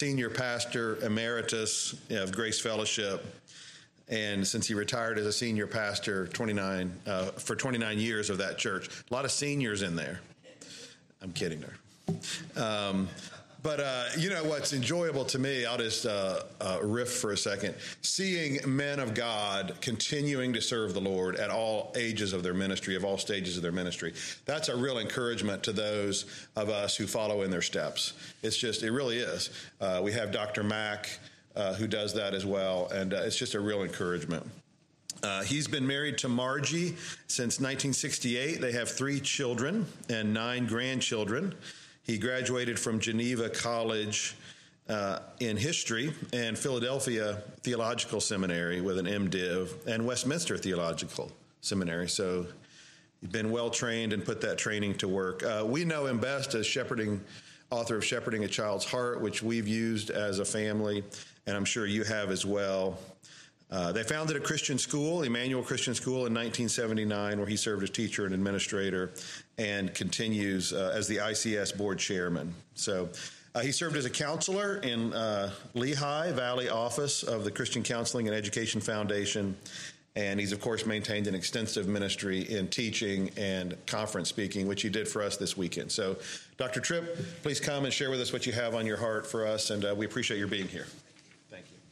senior pastor emeritus of Grace Fellowship. And since he retired as a senior pastor for 29 years of that church, a lot of seniors in there. I'm kidding her. But you know what's enjoyable to me, I'll just riff for a second, seeing men of God continuing to serve the Lord at all ages of their ministry, of all stages of their ministry. That's a real encouragement to those of us who follow in their steps. It really is. We have Dr. Mack, who does that as well, and it's just a real encouragement. He's been married to Margie since 1968. They have 3 children and 9 grandchildren. He graduated from Geneva College in history and Philadelphia Theological Seminary with an MDiv and Westminster Theological Seminary. So he's been well trained and put that training to work. We know him best as author of Shepherding a Child's Heart, which we've used as a family, and I'm sure you have as well. They founded a Christian school, Emmanuel Christian School, in 1979, where he served as teacher and administrator and continues as the ICS board chairman. So he served as a counselor in Lehigh Valley office of the Christian Counseling and Education Foundation. And he's, of course, maintained an extensive ministry in teaching and conference speaking, which he did for us this weekend. So, Dr. Tripp, please come and share with us what you have on your heart for us, and we appreciate your being here. Thank you.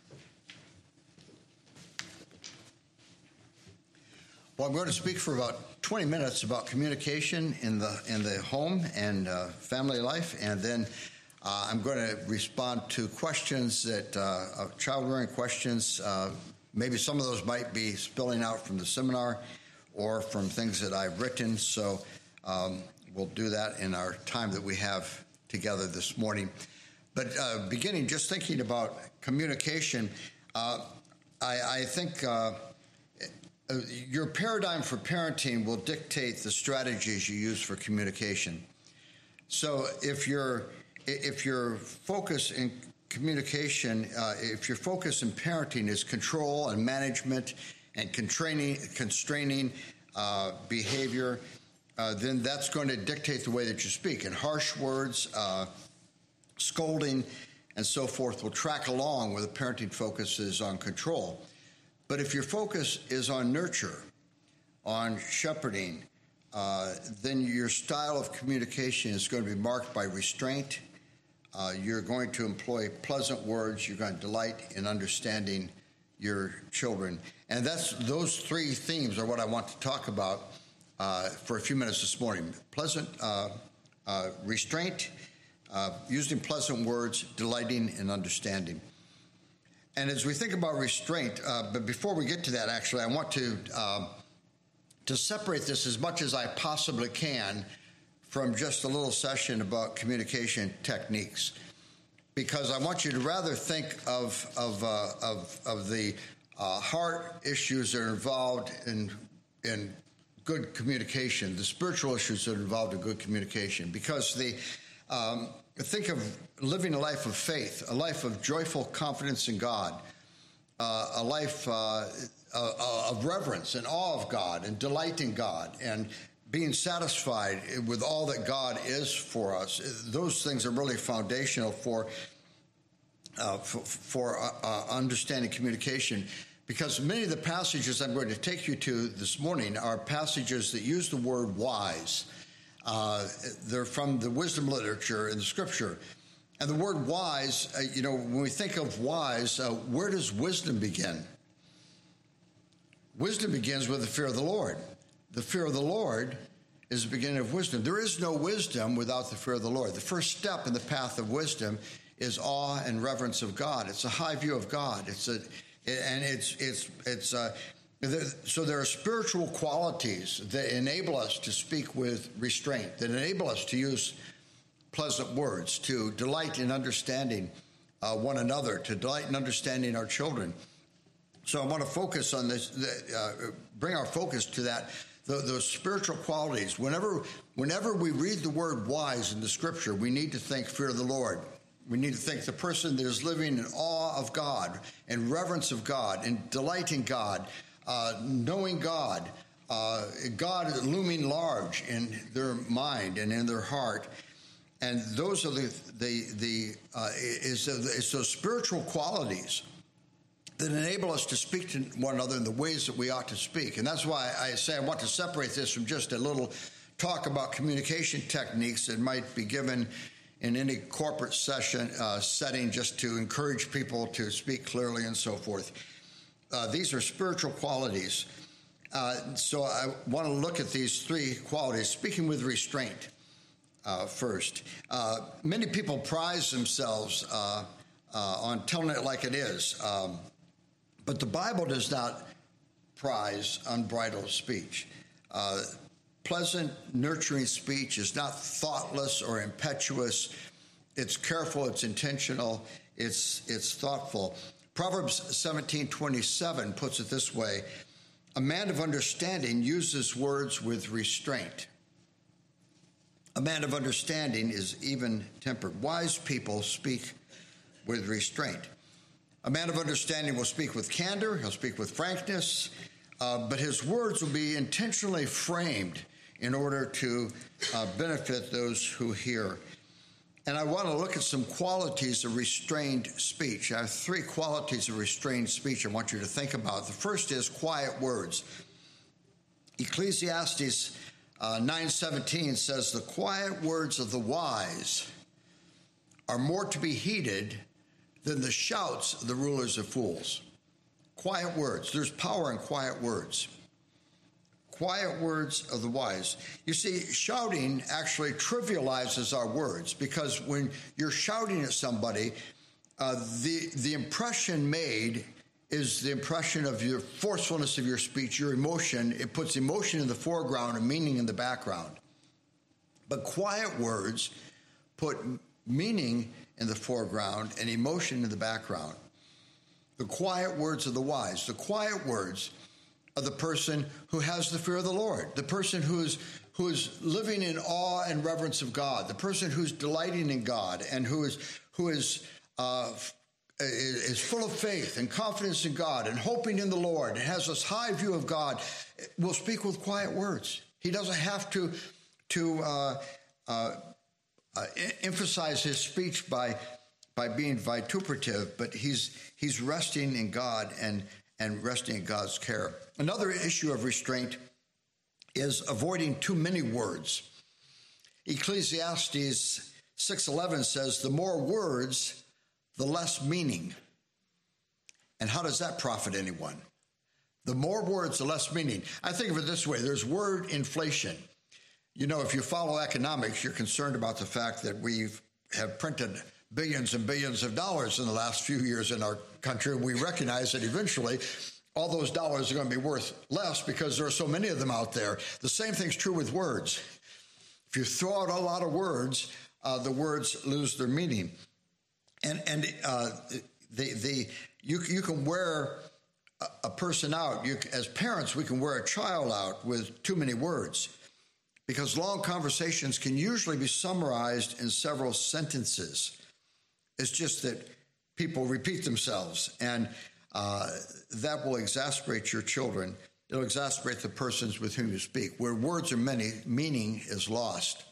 Well, I'm going to speak for about 20 minutes about communication in the home and family life, and then I'm going to respond to questions that child-rearing questions. Maybe some of those might be spilling out from the seminar or from things that I've written. So we'll do that in our time that we have together this morning. But beginning just thinking about communication, I think your paradigm for parenting will dictate the strategies you use for communication. So if your focus in communication, if your focus in parenting is control and management and constraining behavior, then that's going to dictate the way that you speak. And harsh words, scolding, and so forth will track along where the parenting focus is on control. But if your focus is on nurture, on shepherding, then your style of communication is going to be marked by restraint. You're going to employ pleasant words. You're going to delight in understanding your children. And those 3 themes are what I want to talk about for a few minutes this morning. Pleasant restraint, using pleasant words, delighting in understanding. And as we think about restraint, but before we get to that, actually, I want to separate this as much as I possibly can from just a little session about communication techniques, because I want you to rather think of the heart issues that are involved in good communication, the spiritual issues that are involved in good communication, because think of living a life of faith, a life of joyful confidence in God, a life of reverence and awe of God and delight in God and being satisfied with all that God is for us. Those things are really foundational for understanding communication, because many of the passages I'm going to take you to this morning are passages that use the word wise. They're from the wisdom literature in the scripture. And the word wise, when we think of wise, where does wisdom begin? Wisdom begins with the fear of the Lord. The fear of the Lord is the beginning of wisdom. There is no wisdom without the fear of the Lord. The first step in the path of wisdom is awe and reverence of God. It's a high view of God. So there are spiritual qualities that enable us to speak with restraint, that enable us to use pleasant words, to delight in understanding one another, to delight in understanding our children. So I want to focus on this, bring our focus to that, those spiritual qualities. Whenever we read the word wise in the scripture, we need to think fear of the Lord. We need to think the person that is living in awe of God and reverence of God and delight in God, knowing God, God looming large in their mind and in their heart. And those are it's those spiritual qualities that enable us to speak to one another in the ways that we ought to speak. And that's why I say I want to separate this from just a little talk about communication techniques that might be given in any corporate setting just to encourage people to speak clearly and so forth. These are spiritual qualities. So I want to look at these three qualities, speaking with restraint first. Many people prize themselves on telling it like it is, but the Bible does not prize unbridled speech. Pleasant, nurturing speech is not thoughtless or impetuous. It's careful, it's intentional, it's thoughtful. Proverbs 17:27 puts it this way: a man of understanding uses words with restraint. A man of understanding is even-tempered. Wise people speak with restraint. A man of understanding will speak with candor, he'll speak with frankness, but his words will be intentionally framed in order to benefit those who hear. And I want to look at some qualities of restrained speech. I have three qualities of restrained speech I want you to think about. The first is quiet words. Ecclesiastes 9:17 says, the quiet words of the wise are more to be heeded than the shouts of the rulers of fools. Quiet words. There's power in quiet words. Quiet words of the wise. You see, shouting actually trivializes our words, because when you're shouting at somebody, the impression made is the impression of your forcefulness of your speech, your emotion. It puts emotion in the foreground and meaning in the background. But quiet words put meaning in the foreground and emotion in the background. The quiet words of the wise. The quiet words of the person who has the fear of the Lord, the person who is living in awe and reverence of God, the person who's delighting in God and who is full of faith and confidence in God and hoping in the Lord and has this high view of God, will speak with quiet words. He doesn't have to emphasize his speech by being vituperative, but he's resting in God and resting in God's care. Another issue of restraint is avoiding too many words. Ecclesiastes 6:11 says, the more words, the less meaning. And how does that profit anyone? The more words, the less meaning. I think of it this way. There's word inflation. You know, if you follow economics, you're concerned about the fact that we have printed billions and billions of dollars in the last few years in our country. We recognize that eventually all those dollars are going to be worth less because there are so many of them out there. The same thing's true with words. If you throw out a lot of words, the words lose their meaning. And you can wear a person out. As parents, we can wear a child out with too many words, because long conversations can usually be summarized in several sentences. It's just that people repeat themselves, and that will exasperate your children. It'll exasperate the persons with whom you speak. Where words are many, meaning is lost.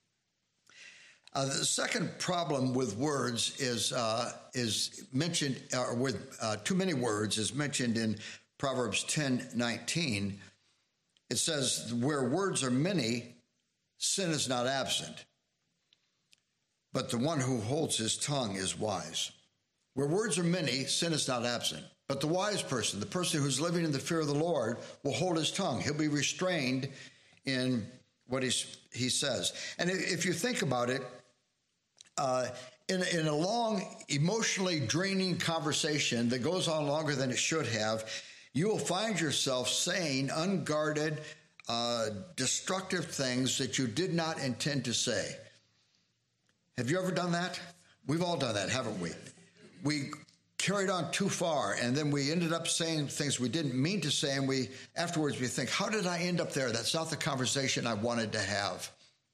The second problem with words is mentioned, or with too many words, is mentioned in Proverbs 10:19. It says, where words are many, sin is not absent, but the one who holds his tongue is wise. Where words are many, sin is not absent, but the wise person, the person who's living in the fear of the Lord, will hold his tongue. He'll be restrained in what he says. And if you think about it, in a long, emotionally draining conversation that goes on longer than it should have, you will find yourself saying unguarded, destructive things that you did not intend to say. Have you ever done that? We've all done that, haven't we? We carried on too far, and then we ended up saying things we didn't mean to say, and afterwards we think, how did I end up there? That's not the conversation I wanted to have.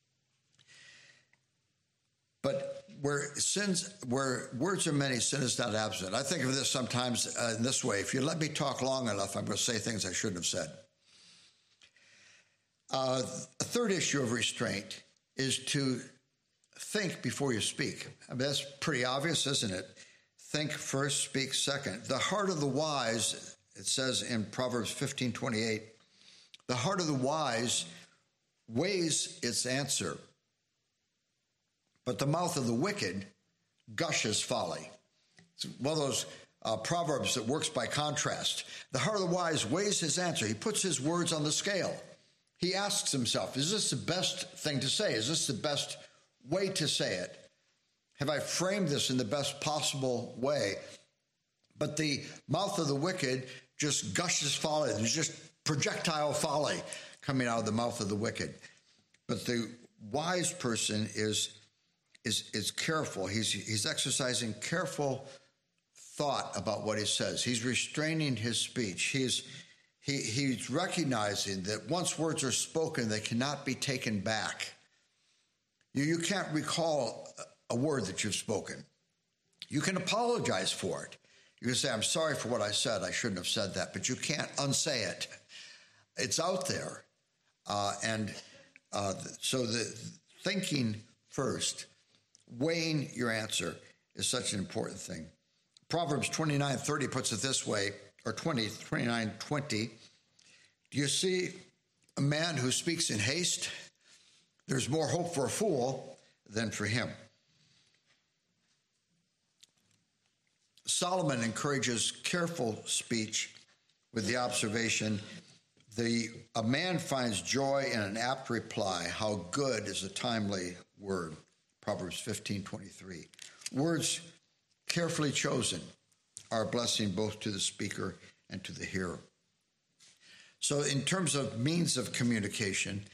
But where words are many, sin is not absent. I think of this sometimes in this way. If you let me talk long enough, I'm going to say things I shouldn't have said. A third issue of restraint is to think before you speak. I mean, that's pretty obvious, isn't it? Think first, speak second. The heart of the wise, it says in Proverbs 15:28, the heart of the wise weighs its answer, but the mouth of the wicked gushes folly. It's one of those proverbs that works by contrast. The heart of the wise weighs his answer. He puts his words on the scale. He asks himself, is this the best thing to say? Is this the best way to say it? Have I framed this in the best possible way? But the mouth of the wicked just gushes folly. There's just projectile folly coming out of the mouth of the wicked. But the wise person is careful. He's exercising careful thought about what he says. He's restraining his speech. He's recognizing that once words are spoken, they cannot be taken back. You can't recall a word that you've spoken. You can apologize for it. You can say, I'm sorry for what I said. I shouldn't have said that. But you can't unsay it. It's out there. So the thinking first, weighing your answer is such an important thing. Proverbs 29:30 puts it this way, or 29:20. Do you see a man who speaks in haste? There's more hope for a fool than for him. Solomon encourages careful speech with the observation, a man finds joy in an apt reply. How good is a timely word. Proverbs 15:23. Words carefully chosen are a blessing both to the speaker and to the hearer. So in terms of means of communication,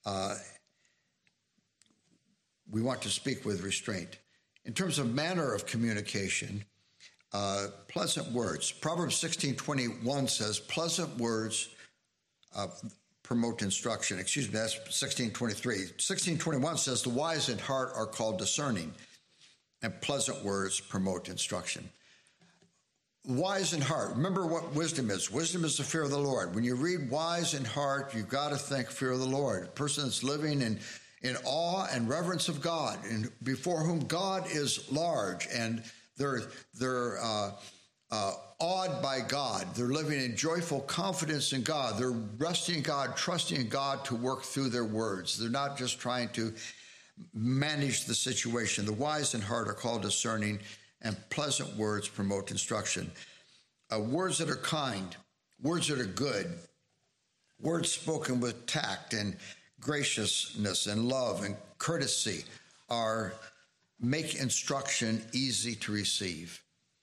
we want to speak with restraint. In terms of manner of communication, pleasant words. Proverbs 16:21 says, pleasant words promote instruction. Excuse me, that's 16:23. 16:21 says, the wise in heart are called discerning, and pleasant words promote instruction. Wise in heart. Remember what wisdom is. Wisdom is the fear of the Lord. When you read wise in heart, you've got to think fear of the Lord. A person that's living in awe and reverence of God, and before whom God is large, and they're awed by God. They're living in joyful confidence in God. They're resting in God, trusting in God to work through their words. They're not just trying to manage the situation. The wise in heart are called discerning, and pleasant words promote instruction. Words that are kind, words that are good, words spoken with tact and graciousness and love and courtesy make instruction easy to receive.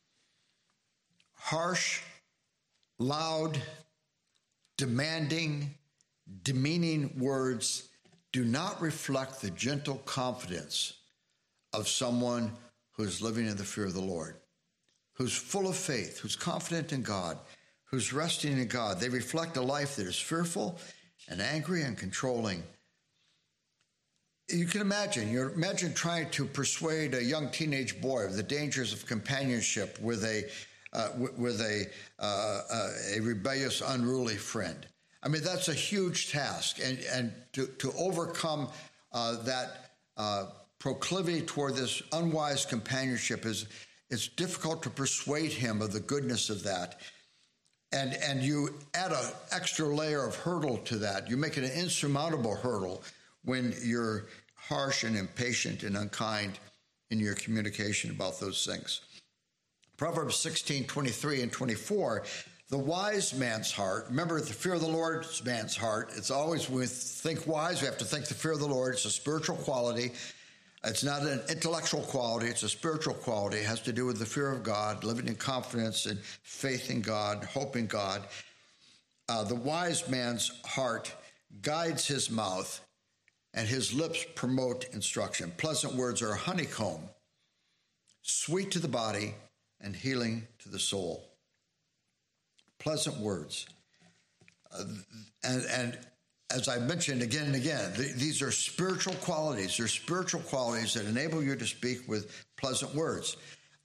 Harsh, loud, demanding, demeaning words do not reflect the gentle confidence of someone who's living in the fear of the Lord, who's full of faith, who's confident in God, who's resting in God. They reflect a life that is fearful and angry and controlling. You can imagine trying to persuade a young teenage boy of the dangers of companionship with a rebellious, unruly friend. I mean, that's a huge task, and to overcome that proclivity toward this unwise companionship it's difficult to persuade him of the goodness of that. And you add an extra layer of hurdle to that. You make it an insurmountable hurdle when you're harsh and impatient and unkind in your communication about those things. Proverbs 16:23 and 24, the wise man's heart, remember the fear of the Lord's man's heart, it's always, when we think wise, we have to think the fear of the Lord. It's a spiritual quality. It's not an intellectual quality. It's a spiritual quality. It has to do with the fear of God, living in confidence and faith in God, hope in God. The wise man's heart guides his mouth, and his lips promote instruction. Pleasant words are a honeycomb, sweet to the body and healing to the soul. Pleasant words. And as I mentioned again and again, these are spiritual qualities. They're spiritual qualities that enable you to speak with pleasant words.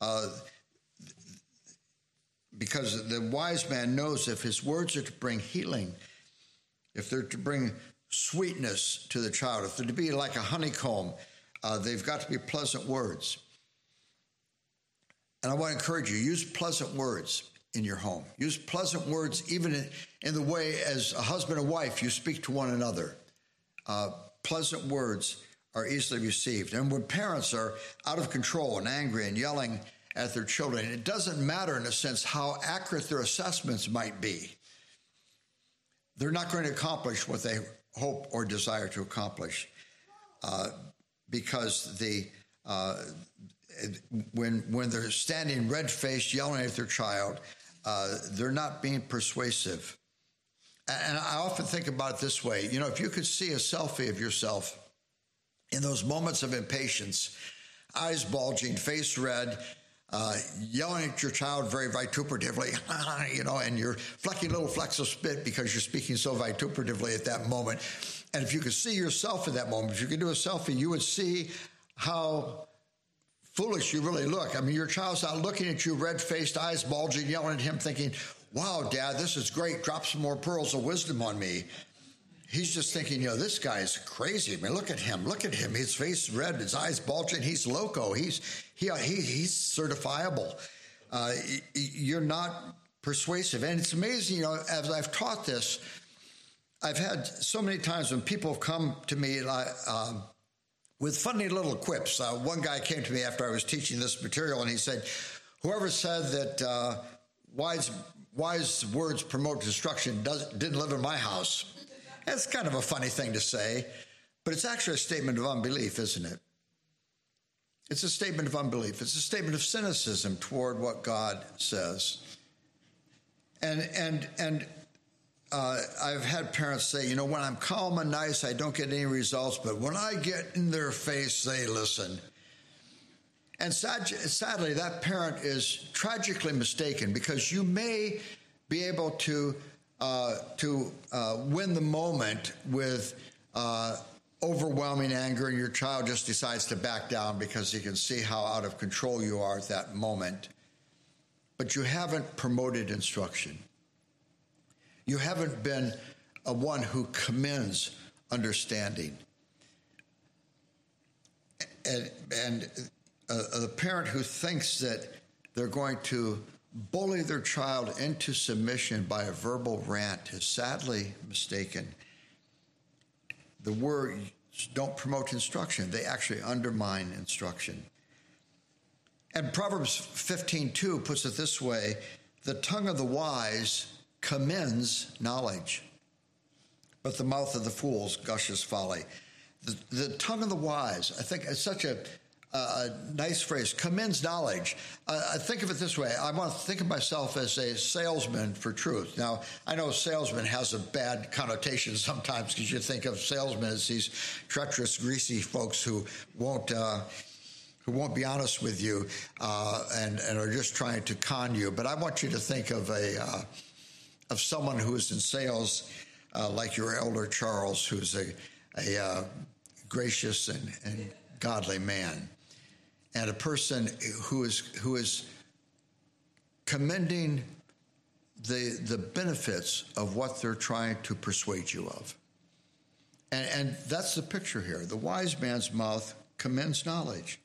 Because the wise man knows if his words are to bring healing, if they're to bring sweetness to the child, if they're to be like a honeycomb, they've got to be pleasant words. And I want to encourage you, use pleasant words in your home. Use pleasant words even in the way as a husband and wife you speak to one another. Pleasant words are easily received. And when parents are out of control and angry and yelling at their children, it doesn't matter in a sense how accurate their assessments might be. They're not going to accomplish what they hope or desire to accomplish because when they're standing red-faced yelling at their child, they're not being persuasive. And I often think about it this way. You know, if you could see a selfie of yourself in those moments of impatience, eyes bulging, face red, yelling at your child very vituperatively, you know, and you're flecking little flecks of spit because you're speaking so vituperatively at that moment. And if you could see yourself in that moment, if you could do a selfie, you would see how foolish you really look. I mean, your child's out looking at you, red-faced, eyes bulging, yelling at him, thinking, wow, Dad, this is great. Drop some more pearls of wisdom on me. He's just thinking, you know, this guy's crazy. I mean, look at him. Look at him. His face red, his eyes bulging. He's loco. He's certifiable. You're not persuasive. And it's amazing, you know, as I've taught this, I've had so many times when people have come to me with funny little quips. One guy came to me after I was teaching this material, and he said, whoever said that wise words promote destruction didn't live in my house. That's kind of a funny thing to say, but it's actually a statement of unbelief, isn't it? It's a statement of unbelief. It's a statement of cynicism toward what God says. And I've had parents say, you know, when I'm calm and nice, I don't get any results, but when I get in their face, they listen. And sadly, that parent is tragically mistaken, because you may be able to win the moment with overwhelming anger, and your child just decides to back down because he can see how out of control you are at that moment. But you haven't promoted instruction. You haven't been a one who commends understanding. And the parent who thinks that they're going to bully their child into submission by a verbal rant is sadly mistaken. The words don't promote instruction. They actually undermine instruction. And Proverbs 15:2 puts it this way: the tongue of the wise commends knowledge, but the mouth of the fools gushes folly. The tongue of the wise, I think, is such a nice phrase, commends knowledge. I think of it this way. I want to think of myself as a salesman for truth. Now, I know salesman has a bad connotation sometimes, because you think of salesmen as these treacherous, greasy folks who won't be honest with you and are just trying to con you. But I want you to think of of someone who is in sales, like your elder Charles, who's a gracious and godly man, and a person who is commending the benefits of what they're trying to persuade you of. And that's the picture here. The wise man's mouth commends knowledge.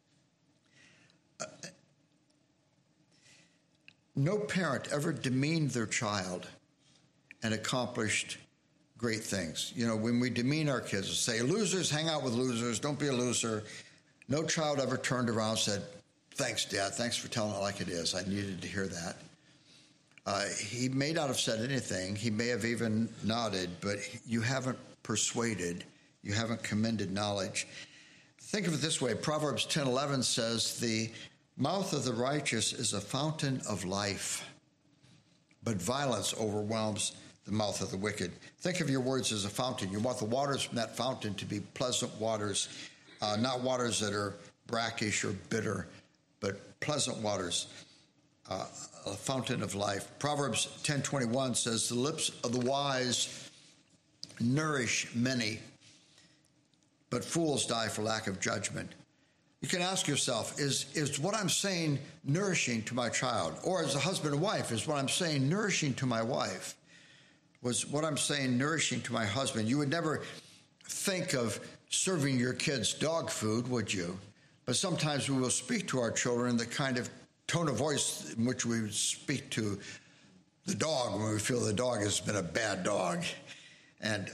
No parent ever demeaned their child and accomplished great things. You know, when we demean our kids, say, losers hang out with losers, don't be a loser. No child ever turned around and said, thanks, Dad, thanks for telling it like it is. I needed to hear that. He may not have said anything. He may have even nodded, but you haven't persuaded. You haven't commended knowledge. Think of it this way. Proverbs 10:11 says, the mouth of the righteous is a fountain of life, but violence overwhelms the mouth of the wicked. Think of your words as a fountain. You want the waters from that fountain to be pleasant waters, not waters that are brackish or bitter, but pleasant waters, a fountain of life. Proverbs 10:21 says, the lips of the wise nourish many, but fools die for lack of judgment. You can ask yourself, is what I'm saying nourishing to my child? Or as a husband and wife, is what I'm saying nourishing to my wife? Was what I'm saying nourishing to my husband? You would never think of serving your kids dog food, would you? But sometimes we will speak to our children the kind of tone of voice in which we would speak to the dog when we feel the dog has been a bad dog. And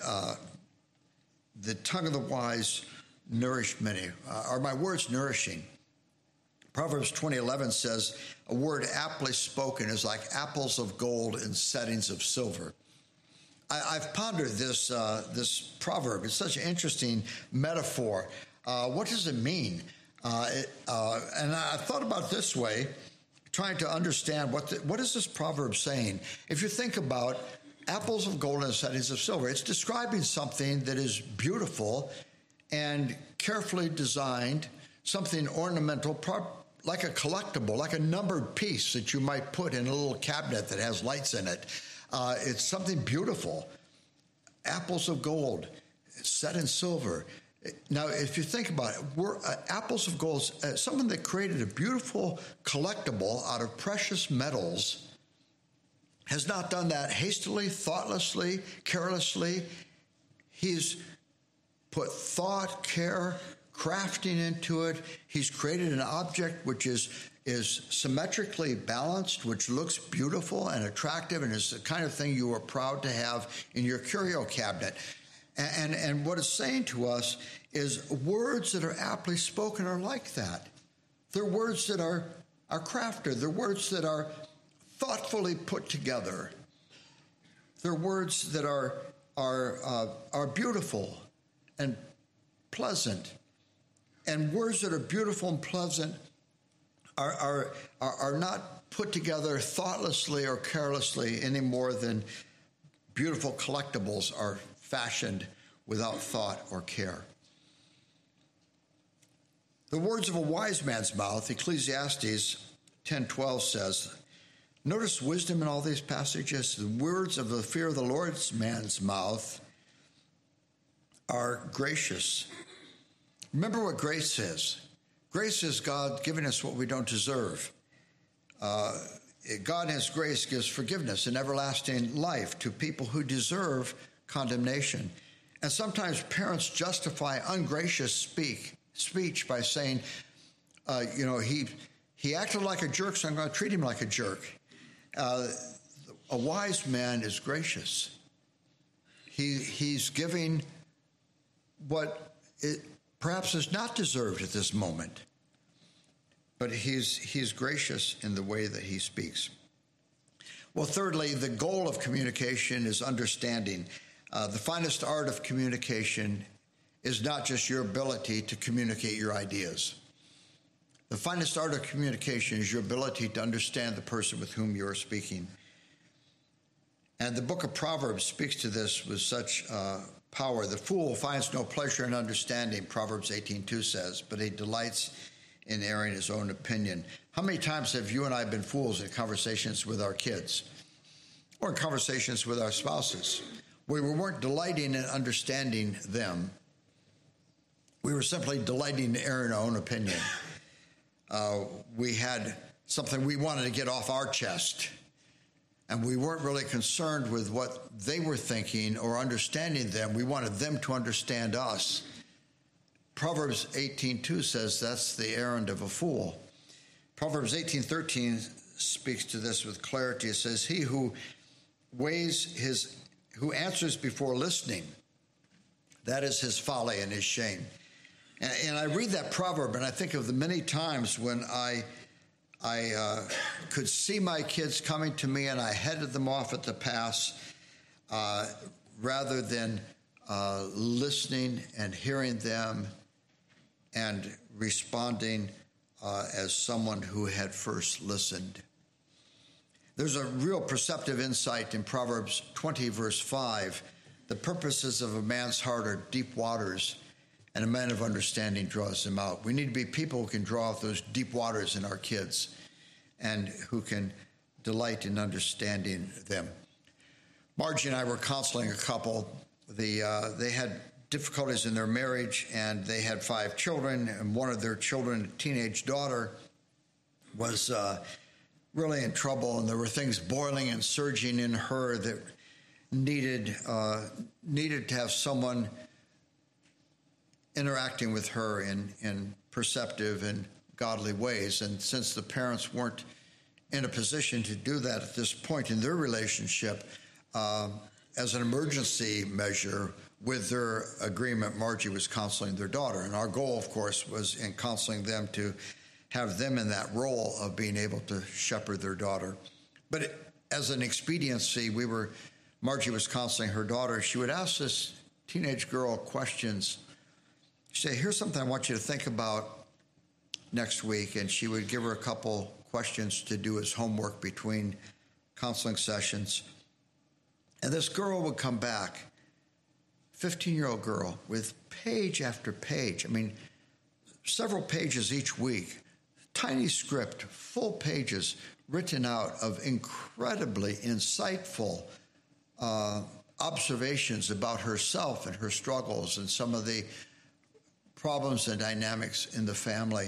the tongue of the wise nourished many. Are my words nourishing? Proverbs 20:11 says, a word aptly spoken is like apples of gold in settings of silver. I've pondered this proverb. It's such an interesting metaphor. What does it mean? And I thought about it this way, trying to understand what is this proverb saying. If you think about apples of gold in settings of silver, it's describing something that is beautiful and carefully designed, something ornamental, like a collectible, like a numbered piece that you might put in a little cabinet that has lights in it. It's something beautiful. Apples of gold, set in silver. Now, if you think about it, apples of gold, someone that created a beautiful collectible out of precious metals has not done that hastily, thoughtlessly, carelessly. He's put thought, care, crafting into it. He's created an object which is symmetrically balanced, which looks beautiful and attractive, and is the kind of thing you are proud to have in your curio cabinet. And what it's saying to us is words that are aptly spoken are like that. They're words that are crafted. They're words that are thoughtfully put together. They're words that are beautiful and pleasant. And words that are beautiful and pleasant are not put together thoughtlessly or carelessly any more than beautiful collectibles are fashioned without thought or care. The words of a wise man's mouth, Ecclesiastes 10:12 says, notice wisdom in all these passages. The words of the fear of the Lord's man's mouth are gracious. Remember what grace is. Grace is God giving us what we don't deserve. God in His grace gives forgiveness and everlasting life to people who deserve condemnation. And sometimes parents justify ungracious speech by saying, he acted like a jerk, so I'm going to treat him like a jerk. A wise man is gracious. He's giving what perhaps is not deserved at this moment, but he's gracious in the way that he speaks. Well, thirdly, the goal of communication is understanding. The finest art of communication is not just your ability to communicate your ideas. The finest art of communication is your ability to understand the person with whom you are speaking. And the book of Proverbs speaks to this with such power. The fool finds no pleasure in understanding, Proverbs 18:2 says, but he delights in airing his own opinion. How many times have you and I been fools in conversations with our kids or in conversations with our spouses? We weren't delighting in understanding them. We were simply delighting in airing our own opinion. We had something we wanted to get off our chest, and we weren't really concerned with what they were thinking or understanding them. We wanted them to understand us. Proverbs 18:2 says that's the errand of a fool. Proverbs 18:13 speaks to this with clarity. It says, he who answers before listening, that is his folly and his shame. And I read that proverb and I think of the many times when I could see my kids coming to me and I headed them off at the pass rather than listening and hearing them and responding as someone who had first listened. There's a real perceptive insight in Proverbs 20, verse 5. The purposes of a man's heart are deep waters, and a man of understanding draws them out. We need to be people who can draw out those deep waters in our kids and who can delight in understanding them. Margie and I were counseling a couple. They had difficulties in their marriage, and they had 5 children, and one of their children, a teenage daughter, was really in trouble, and there were things boiling and surging in her that needed to have someone interacting with her in perceptive and godly ways. And since the parents weren't in a position to do that at this point in their relationship, as an emergency measure, with their agreement, Margie was counseling their daughter. And our goal, of course, was in counseling them to have them in that role of being able to shepherd their daughter. But as an expediency, Margie was counseling her daughter. She would ask this teenage girl questions. She'd say, here's something I want you to think about next week. And she would give her a couple questions to do as homework between counseling sessions. And this girl would come back, 15-year-old girl, with page after page. I mean, several pages each week, tiny script, full pages written out of incredibly insightful observations about herself and her struggles and some of the problems and dynamics in the family.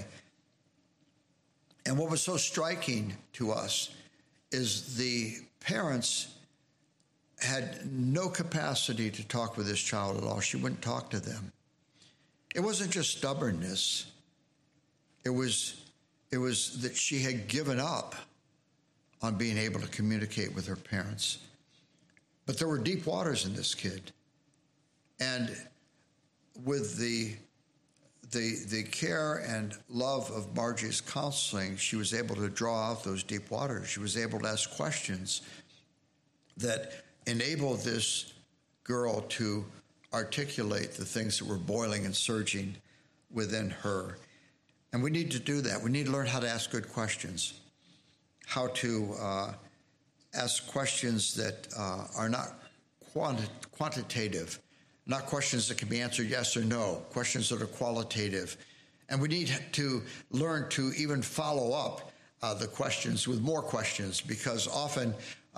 And what was so striking to us is the parents had no capacity to talk with this child at all. She wouldn't talk to them. It wasn't just stubbornness. It was that she had given up on being able to communicate with her parents. But there were deep waters in this kid. And with the care and love of Margie's counseling, she was able to draw out those deep waters. She was able to ask questions that enabled this girl to articulate the things that were boiling and surging within her. And we need to do that. We need to learn how to ask good questions, how to ask questions that are not quantitative, not questions that can be answered yes or no, questions that are qualitative. And we need to learn to even follow up the questions with more questions, because often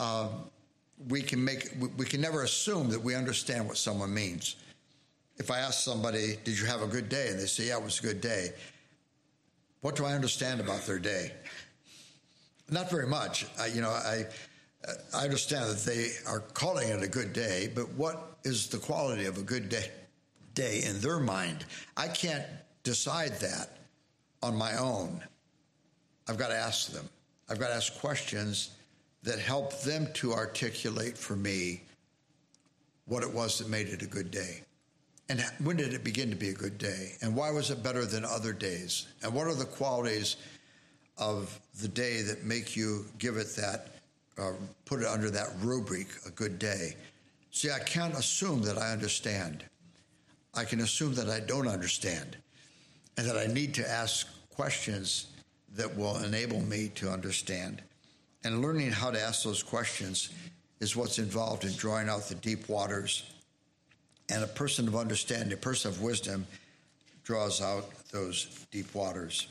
we can never assume that we understand what someone means. If I ask somebody, did you have a good day? And they say, yeah, it was a good day. What do I understand about their day? Not very much. I understand that they are calling it a good day, but what is the quality of a good day in their mind? I can't decide that on my own. I've got to ask them. I've got to ask questions that help them to articulate for me what it was that made it a good day. And when did it begin to be a good day? And why was it better than other days? And what are the qualities of the day that make you give it that, put it under that rubric, a good day? See, I can't assume that I understand. I can assume that I don't understand, and that I need to ask questions that will enable me to understand. And learning how to ask those questions is what's involved in drawing out the deep waters. And a person of understanding, a person of wisdom, draws out those deep waters.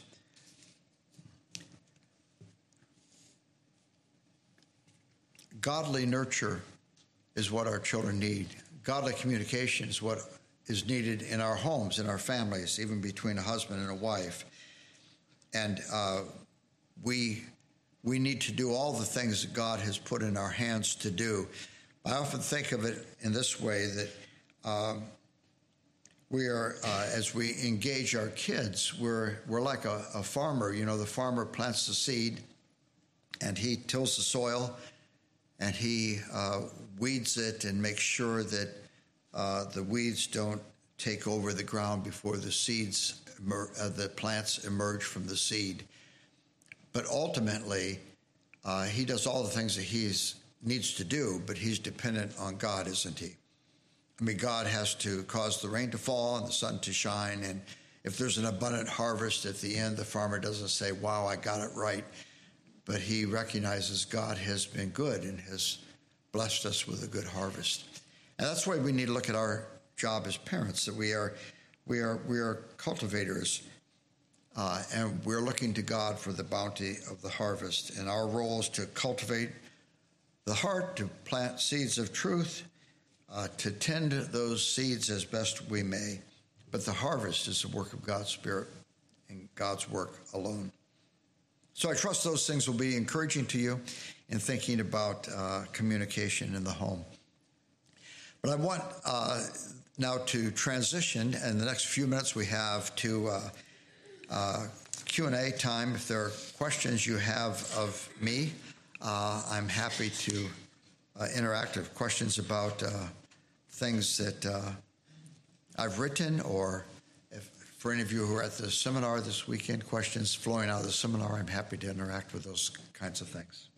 Godly nurture is what our children need. Godly communication is what is needed in our homes, in our families, even between a husband and a wife. And we need to do all the things that God has put in our hands to do. I often think of it in this way, that we are, as we engage our kids, we're like a farmer. You know, the farmer plants the seed, and he tills the soil, and he weeds it and makes sure that the weeds don't take over the ground before the seeds, the plants emerge from the seed. But ultimately, he does all the things that he needs to do, but he's dependent on God, isn't he? I mean, God has to cause the rain to fall and the sun to shine. And if there's an abundant harvest at the end, the farmer doesn't say, wow, I got it right. But he recognizes God has been good and has blessed us with a good harvest. And that's why we need to look at our job as parents, that we are cultivators. And we're looking to God for the bounty of the harvest. And our role is to cultivate the heart, to plant seeds of truth, to tend those seeds as best we may. But the harvest is the work of God's Spirit and God's work alone. So I trust those things will be encouraging to you in thinking about communication in the home. But I want now to transition, in the next few minutes we have to Q&A time. If there are questions you have of me, I'm happy to interact with questions about things that I've written, or if, for any of you who are at the seminar this weekend, questions flowing out of the seminar, I'm happy to interact with those kinds of things.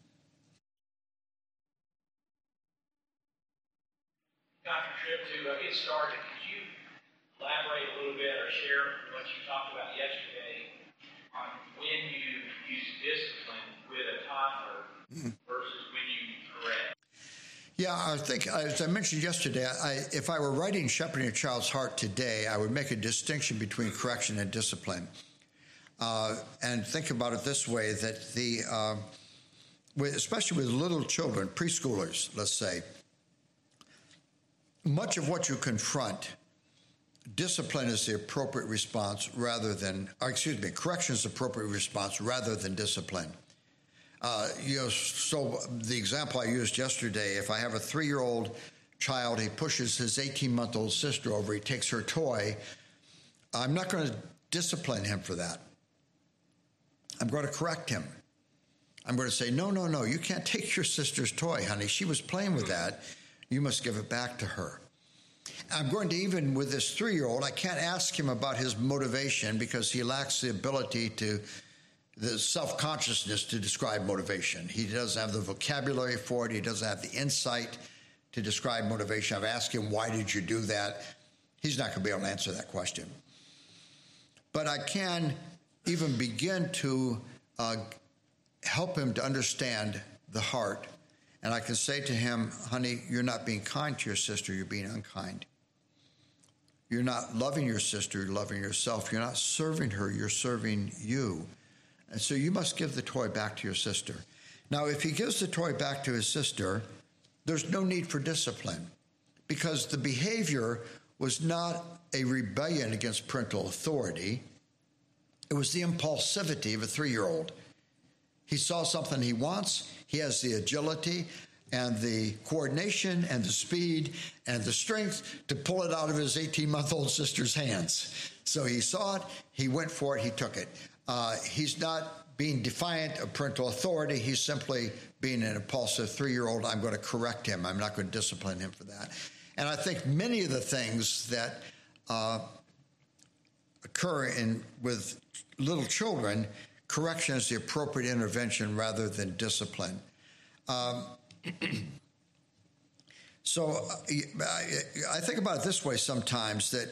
Dr. Tripp, to get started, could you elaborate a little bit or share what you talked about yesterday on when you use discipline with a toddler versus when you correct? Yeah, I think, as I mentioned yesterday, if I were writing Shepherding a Child's Heart today, I would make a distinction between correction and discipline. And think about it this way, that especially with little children, preschoolers, let's say, much of what you confront, discipline is the appropriate response rather than, correction is the appropriate response rather than discipline. So the example I used yesterday, if I have a 3-year-old child, he pushes his 18-month-old sister over, he takes her toy, I'm not going to discipline him for that. I'm going to correct him. I'm going to say, no, you can't take your sister's toy, honey. She was playing with that. You must give it back to her. I'm going to, even with this 3-year-old, I can't ask him about his motivation because he lacks the ability the self-consciousness to describe motivation. He doesn't have the vocabulary for it. He doesn't have the insight to describe motivation. I've asked him, why did you do that? He's not going to be able to answer that question. But I can even begin to help him to understand the heart. And I can say to him, honey, you're not being kind to your sister, you're being unkind. You're not loving your sister, you're loving yourself. You're not serving her, you're serving you. And so you must give the toy back to your sister. Now, if he gives the toy back to his sister, there's no need for discipline because the behavior was not a rebellion against parental authority. It was the impulsivity of a 3-year-old. He saw something he wants. He has the agility and the coordination and the speed and the strength to pull it out of his 18-month-old sister's hands. So he saw it, he went for it, he took it. He's not being defiant of parental authority. He's simply being an impulsive 3-year-old. I'm going to correct him. I'm not going to discipline him for that. And I think many of the things that occur with little children, correction is the appropriate intervention rather than discipline. So I think about it this way sometimes, that,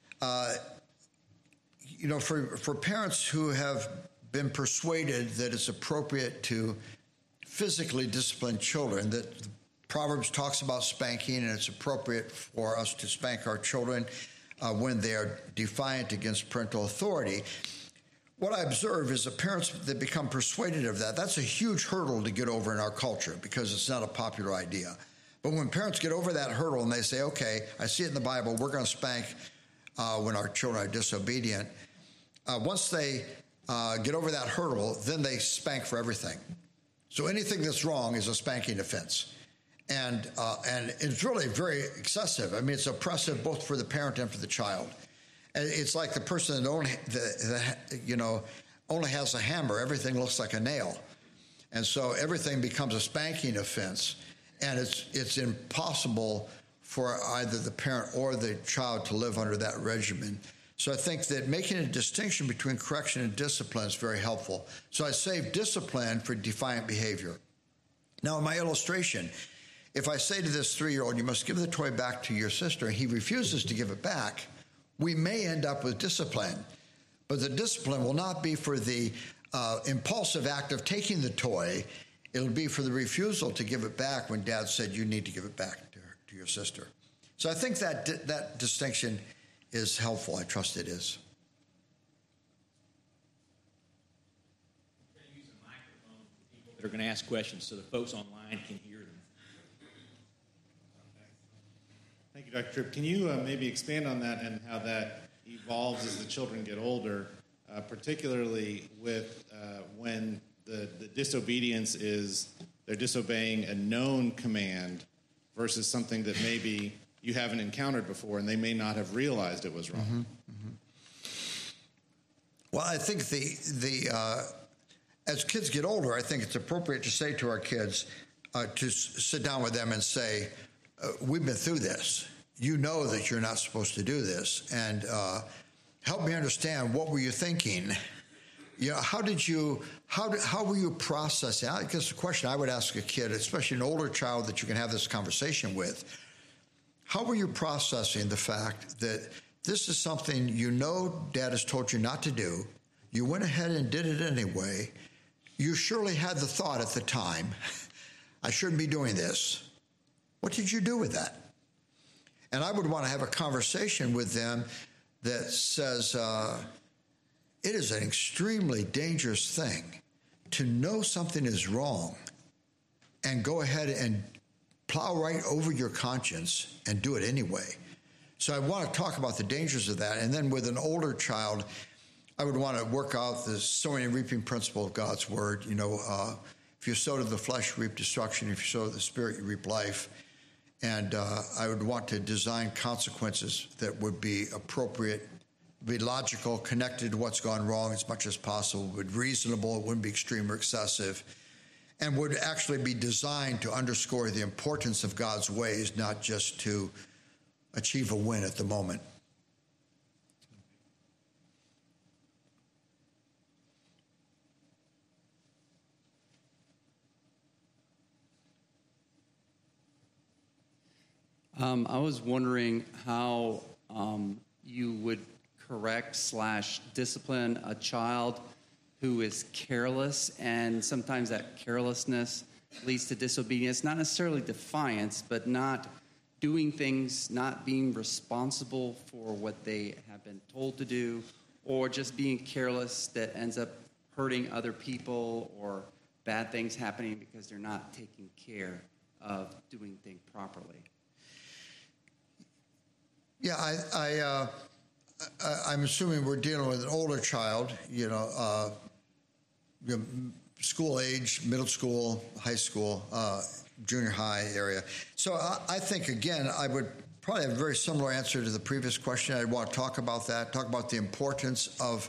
for parents who have been persuaded that it's appropriate to physically discipline children, that the Proverbs talks about spanking, and it's appropriate for us to spank our children when they are defiant against parental authority. What I observe is that parents that become persuaded of that, that's a huge hurdle to get over in our culture because it's not a popular idea. But when parents get over that hurdle and they say, okay, I see it in the Bible, we're going to spank when our children are disobedient. Once they get over that hurdle, then they spank for everything. So anything that's wrong is a spanking offense. And it's really very excessive. I mean, it's oppressive both for the parent and for the child. It's like the person that only has a hammer. Everything looks like a nail. And so everything becomes a spanking offense. And it's impossible for either the parent or the child to live under that regimen. So I think that making a distinction between correction and discipline is very helpful. So I save discipline for defiant behavior. Now, in my illustration, if I say to this 3-year-old, you must give the toy back to your sister, and he refuses to give it back, we may end up with discipline. But the discipline will not be for the impulsive act of taking the toy. It'll be for the refusal to give it back when Dad said you need to give it back to your sister. So I think that distinction is helpful. I trust it is. We're going to use a microphone for people that are going to ask questions so the folks online can hear them. Thank you, Dr. Tripp. Can you maybe expand on that and how that evolves as the children get older, particularly with when the disobedience is they're disobeying a known command versus something that maybe you haven't encountered before, and they may not have realized it was wrong. Well, I think as kids get older, I think it's appropriate to say to our kids, to sit down with them and say, we've been through this. You know that you're not supposed to do this. And help me understand, what were you thinking? How were you processing? I guess the question I would ask a kid, especially an older child that you can have this conversation with, how were you processing the fact that this is something you know Dad has told you not to do? You went ahead and did it anyway. You surely had the thought at the time, I shouldn't be doing this. What did you do with that? And I would want to have a conversation with them that says, it is an extremely dangerous thing to know something is wrong and go ahead and plow right over your conscience and do it anyway. So I want to talk about the dangers of that. And then with an older child, I would want to work out the sowing and reaping principle of God's word. If you sow to the flesh, you reap destruction. If you sow to the spirit, you reap life. And I would want to design consequences that would be appropriate, be logical, connected to what's gone wrong as much as possible, would be reasonable, it wouldn't be extreme or excessive, and would actually be designed to underscore the importance of God's ways, not just to achieve a win at the moment. I was wondering how you would correct/discipline a child who is careless, and sometimes that carelessness leads to disobedience, not necessarily defiance, but not doing things, not being responsible for what they have been told to do, or just being careless that ends up hurting other people or bad things happening because they're not taking care of doing things properly. Yeah, I'm assuming we're dealing with an older child, school age, middle school, high school, junior high area. So I think, again, I would probably have a very similar answer to the previous question. I'd want to talk about that, talk about the importance of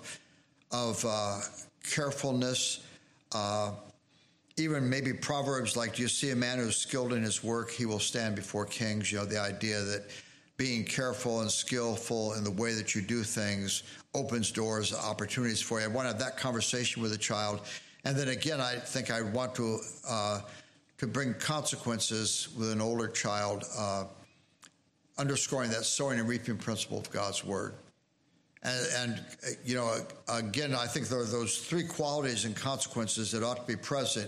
carefulness, even maybe proverbs like, do you see a man who's skilled in his work, he will stand before kings. The idea that being careful and skillful in the way that you do things opens doors, opportunities for you. I want to have that conversation with a child. And then again, I think I want to bring consequences with an older child, underscoring that sowing and reaping principle of God's word. And again, I think there are those three qualities and consequences that ought to be present,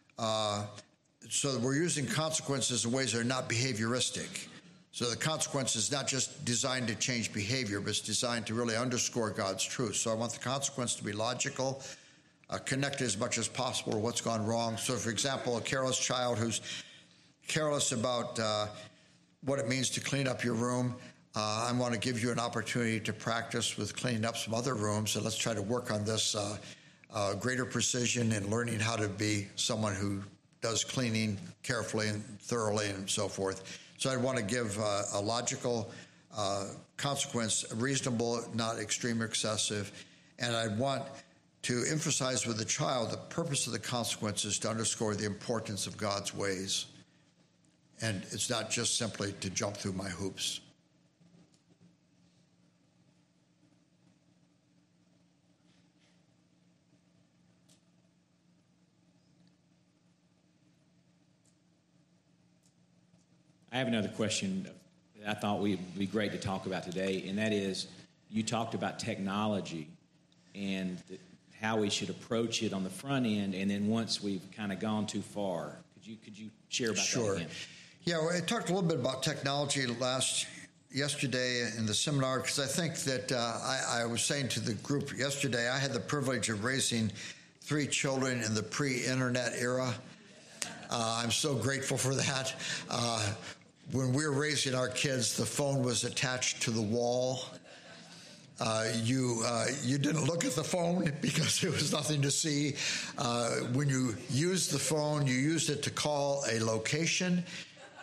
so that we're using consequences in ways that are not behavioristic. So the consequence is not just designed to change behavior, but it's designed to really underscore God's truth. So I want the consequence to be logical, connected as much as possible to what's gone wrong. So, for example, a careless child who's careless about what it means to clean up your room, I want to give you an opportunity to practice with cleaning up some other rooms. So let's try to work on this greater precision and learning how to be someone who does cleaning carefully and thoroughly and so forth. So I'd want to give a logical consequence, reasonable, not extreme or excessive. And I'd want to emphasize with the child the purpose of the consequences to underscore the importance of God's ways. And it's not just simply to jump through my hoops. I have another question that I thought would be great to talk about today, and that is, you talked about technology and how we should approach it on the front end, and then once we've kind of gone too far. Could you share about that again? Yeah, well, I talked a little bit about technology yesterday in the seminar, because I think that I was saying to the group yesterday, I had the privilege of raising 3 children in the pre-internet era. I'm so grateful for that. When we were raising our kids, the phone was attached to the wall. You didn't look at the phone because there was nothing to see. When you used the phone, you used it to call a location.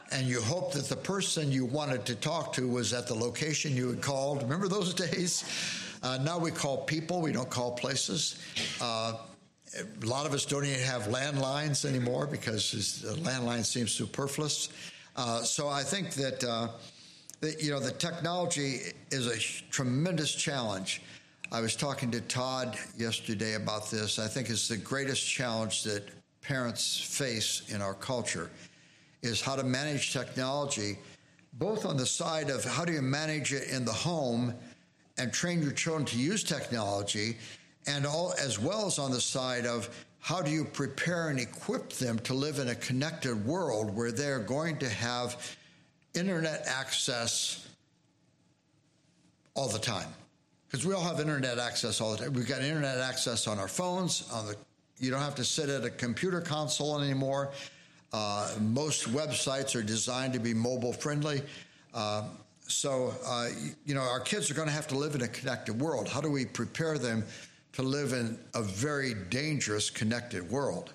and you hope that the person you wanted to talk to was at the location you had called. Remember those days? Now we call people, we don't call places. A lot of us don't even have landlines anymore because the landline seems superfluous. So I think that, the technology is a tremendous challenge. I was talking to Todd yesterday about this. I think it's the greatest challenge that parents face in our culture is how to manage technology, both on the side of how do you manage it in the home and train your children to use technology, and as well as on the side of how do you prepare and equip them to live in a connected world where they're going to have internet access all the time. Because we all have internet access all the time. We've got internet access on our phones. You don't have to sit at a computer console anymore. Most websites are designed to be mobile friendly. So our kids are going to have to live in a connected world. How do we prepare them to live in a very dangerous connected world?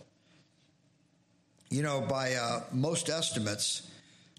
By most estimates,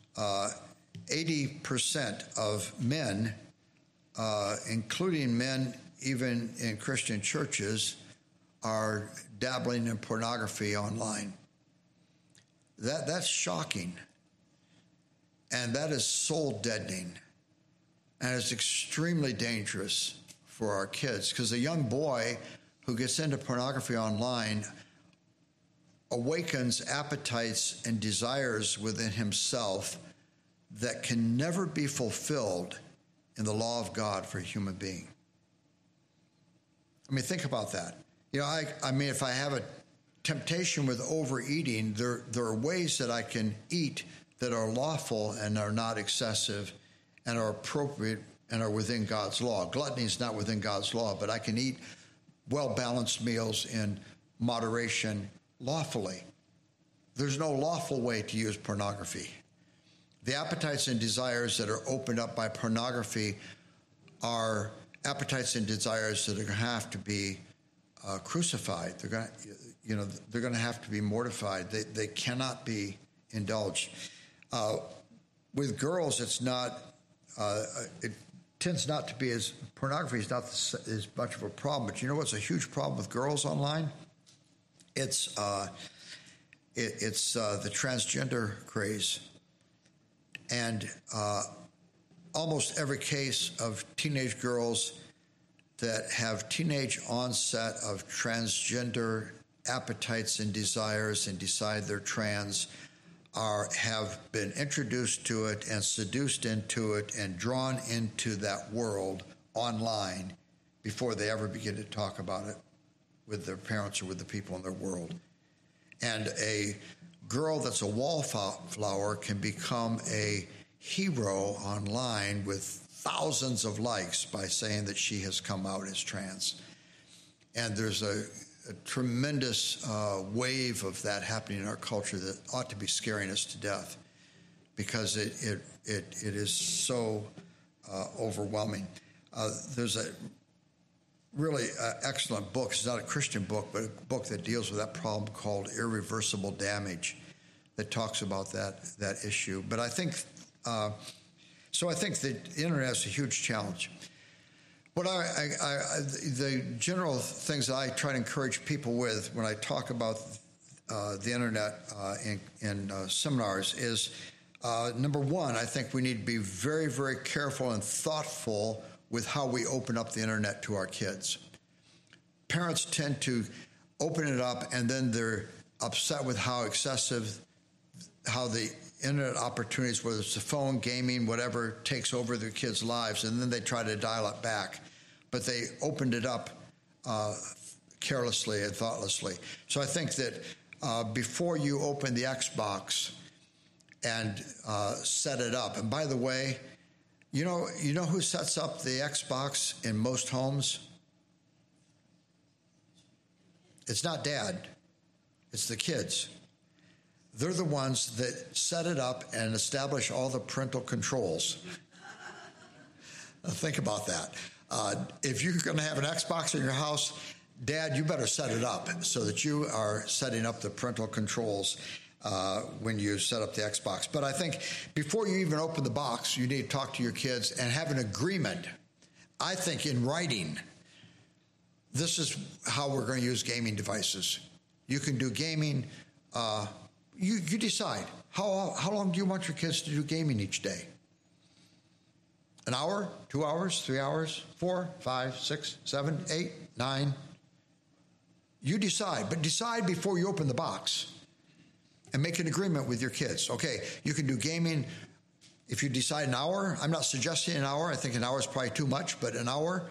80% of men, including men even in Christian churches, are dabbling in pornography online. That's shocking. And that is soul deadening. And it's extremely dangerous for our kids because a young boy who gets into pornography online awakens appetites and desires within himself that can never be fulfilled in the law of God for a human being. I mean, think about that. If I have a temptation with overeating, there are ways that I can eat that are lawful and are not excessive and are appropriate and are within God's law. Gluttony is not within God's law, but I can eat well-balanced meals in moderation lawfully. There's no lawful way to use pornography. The appetites and desires that are opened up by pornography are appetites and desires that are going to have to be crucified. They're going to have to be mortified. They cannot be indulged. With girls, it's not. It tends not to be as pornography is not as much of a problem. But you know what's a huge problem with girls online? It's the transgender craze, and almost every case of teenage girls that have teenage onset of transgender appetites and desires and decide they're trans have been introduced to it and seduced into it and drawn into that world online before they ever begin to talk about it with their parents or with the people in their world. And a girl that's a wallflower can become a hero online with thousands of likes by saying that she has come out as trans. And there's a tremendous wave of that happening in our culture that ought to be scaring us to death because it is so overwhelming. There's a really excellent book. It's not a Christian book, but a book that deals with that problem called Irreversible Damage that talks about that issue. But I think I think the internet is a huge challenge. What the general things that I try to encourage people with when I talk about the internet in seminars is, number one, I think we need to be very, very careful and thoughtful with how we open up the internet to our kids. Parents tend to open it up and then they're upset with how the internet opportunities, whether it's the phone, gaming, whatever, takes over their kids' lives, and then they try to dial it back. But they opened it up carelessly and thoughtlessly. So I think that before you open the Xbox and set it up, and by the way, you know who sets up the Xbox in most homes? It's not dad. It's the kids. They're the ones that set it up and establish all the parental controls. Now think about that. If you're going to have an Xbox in your house, Dad, you better set it up so that you are setting up the parental controls. when you set up the Xbox. But I think before you even open the box, you need to talk to your kids and have an agreement. I think in writing, this is how we're going to use gaming devices. You can do gaming. You decide. How long do you want your kids to do gaming each day? An hour, 2 hours, 3 hours, 4, 5, 6, 7, 8, 9. You decide, but decide before you open the box and make an agreement with your kids. Okay, you can do gaming if you decide an hour. I'm not suggesting an hour. I think an hour is probably too much, but an hour.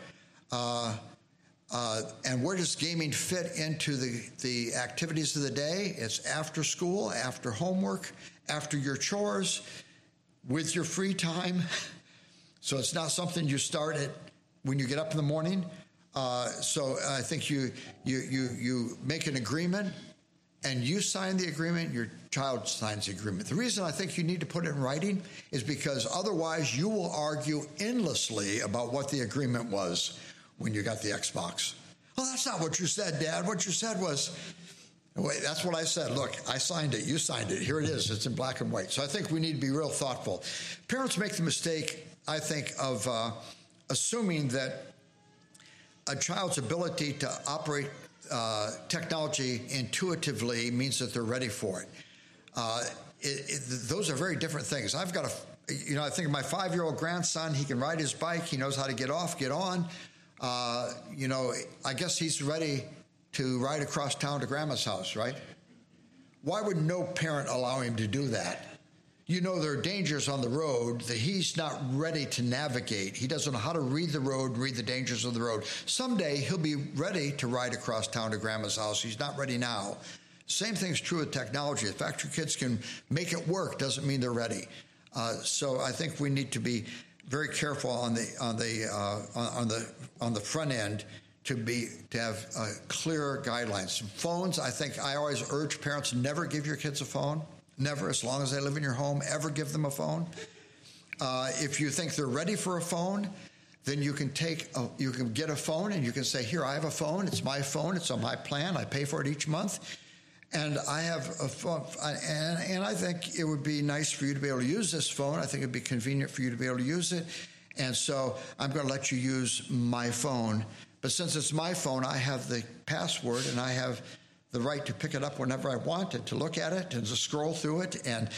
And where does gaming fit into the activities of the day? It's after school, after homework, after your chores, with your free time. So it's not something you start at when you get up in the morning. So I think you make an agreement, and you sign the agreement, your child signs the agreement. The reason I think you need to put it in writing is because otherwise you will argue endlessly about what the agreement was when you got the Xbox. Well, that's not what you said, Dad. What you said was, wait, that's what I said. Look, I signed it. You signed it. Here it is. It's in black and white. So I think we need to be real thoughtful. Parents make the mistake, I think, of assuming that a child's ability to operate technology intuitively means that they're ready for it. Those are very different things. I've got I think of my 5-year-old grandson. He can ride his bike. He knows how to get off, get on. I guess he's ready to ride across town to Grandma's house, right? Why would no parent allow him to do that? You know there are dangers on the road that he's not ready to navigate. He doesn't know how to read the road, read the dangers of the road. Someday he'll be ready to ride across town to Grandma's house. He's not ready now. Same thing's true with technology. The fact your kids can make it work doesn't mean they're ready. So I think we need to be very careful on the front end to have clear guidelines. Phones, I always urge parents, never give your kids a phone. Never, as long as they live in your home, ever give them a phone. If you think they're ready for a phone, then you can get a phone and you can say, here, I have a phone. It's my phone. It's on my plan. I pay for it each month. And I have a phone. And I think it would be nice for you to be able to use this phone. I think it'd be convenient for you to be able to use it. And so I'm going to let you use my phone. But since it's my phone, I have the password and I have the right to pick it up whenever I want it, to look at it and to scroll through it. And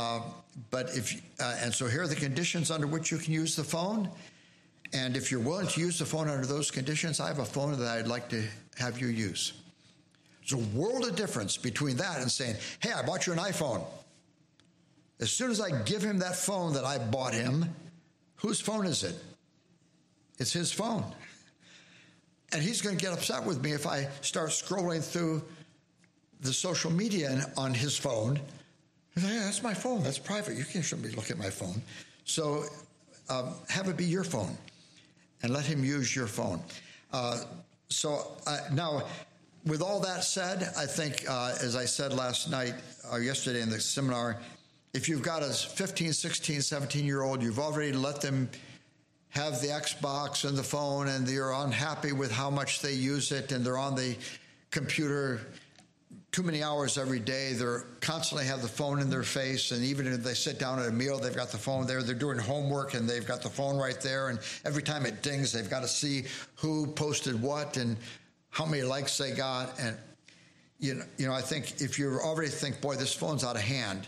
so here are the conditions under which you can use the phone. And if you're willing to use the phone under those conditions, I have a phone that I'd like to have you use. There's a world of difference between that and saying, hey, I bought you an iPhone. As soon as I give him that phone that I bought him, whose phone is it? It's his phone. And he's going to get upset with me if I start scrolling through the social media on his phone. He's like, yeah, that's my phone. That's private. You shouldn't be looking at my phone. So have it be your phone and let him use your phone. Now, with all that said, I think, as I said last night or yesterday in the seminar, if you've got a 15, 16, 17-year-old, you've already let them have the Xbox and the phone, and they're unhappy with how much they use it, and they're on the computer too many hours every day. They're constantly have the phone in their face, and even if they sit down at a meal, they've got the phone there. They're doing homework, and they've got the phone right there, and every time it dings, they've got to see who posted what and how many likes they got. And I think if you already think, boy, this phone's out of hand,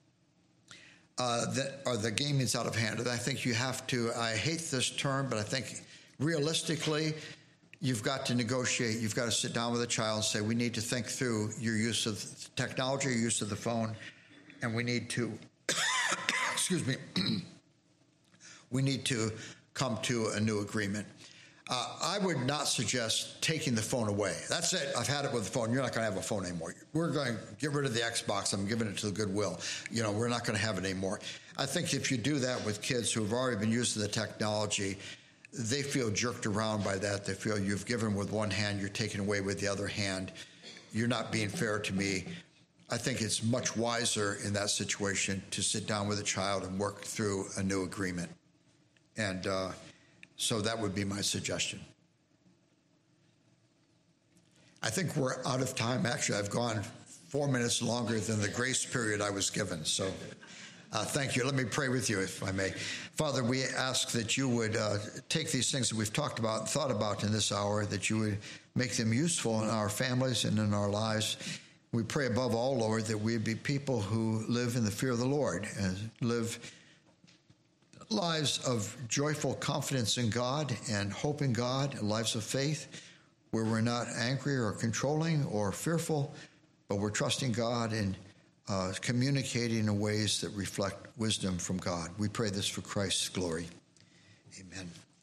or the gaming's out of hand, and I think you have to, I hate this term, but I think realistically, you've got to negotiate. You've got to sit down with a child and say, we need to think through your use of technology, your use of the phone, and we need to, excuse me, we need to come to a new agreement. I would not suggest taking the phone away. That's it. I've had it with the phone. You're not going to have a phone anymore. We're going to get rid of the Xbox. I'm giving it to the Goodwill. We're not going to have it anymore. I think if you do that with kids who have already been using the technology, they feel jerked around by that. They feel you've given with one hand, you're taking away with the other hand. You're not being fair to me. I think it's much wiser in that situation to sit down with a child and work through a new agreement. And so that would be my suggestion. I think we're out of time. Actually, I've gone 4 minutes longer than the grace period I was given. So thank you. Let me pray with you, if I may. Father, we ask that you would take these things that we've talked about and thought about in this hour, that you would make them useful in our families and in our lives. We pray above all, Lord, that we'd be people who live in the fear of the Lord and live lives of joyful confidence in God and hope in God, lives of faith, where we're not angry or controlling or fearful, but we're trusting God and communicating in ways that reflect wisdom from God. We pray this for Christ's glory. Amen.